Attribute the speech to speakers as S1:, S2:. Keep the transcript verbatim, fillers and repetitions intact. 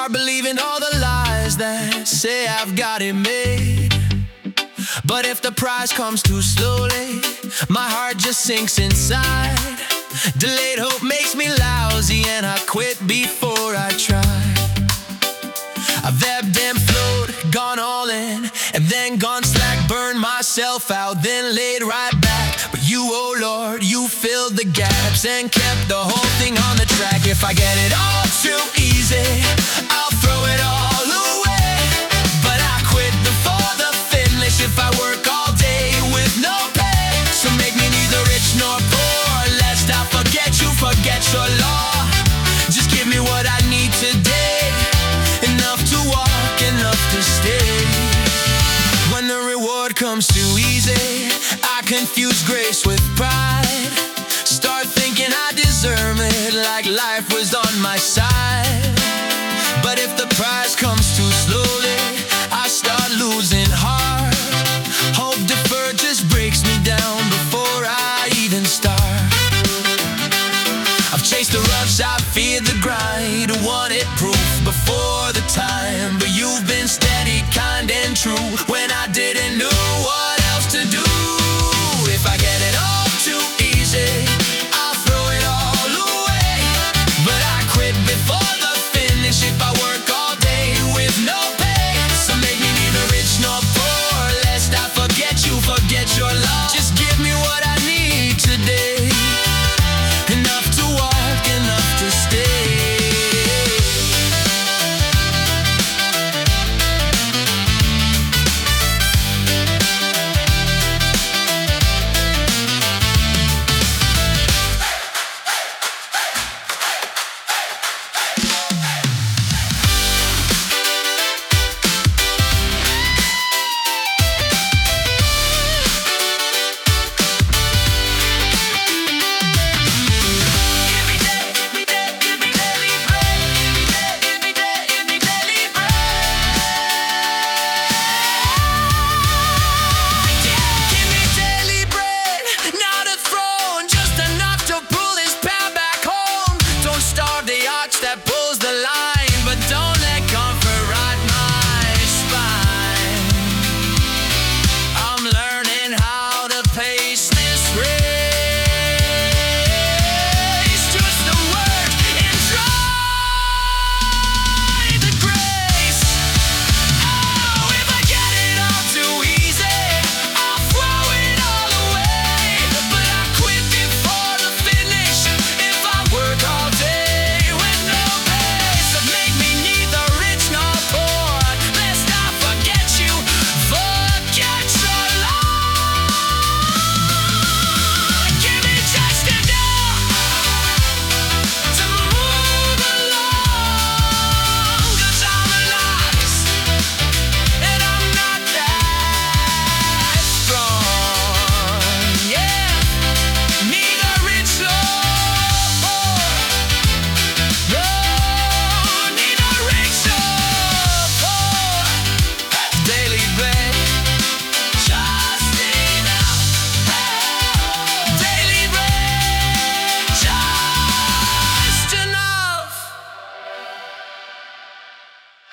S1: start believing all the lies that say I've got it made. But if the prize comes too slowly, my heart just sinks inside. Delayed hope makes me lousy, and I quit before I try. I've ebbed and flowed, gone all in, and then gone slack, burned myself out, then laid right back. But you, oh Lord, you filled the gaps and kept the whole thing on the track. If I get it all too easy, I'll throw it all away. But I quit before the finish if I work all day with no pay. So make me neither rich nor poor, lest I forget you, forget your law. Just give me what I need today, enough to walk, enough to stay. When the reward comes too easy, I confuse grace with pride. Start thinking I deserve it, like life was on my side. But if the prize comes too slowly, I start losing heart. Hope deferred just breaks me down before I even start. I've chased the rush, I feared the grind, wanted proof,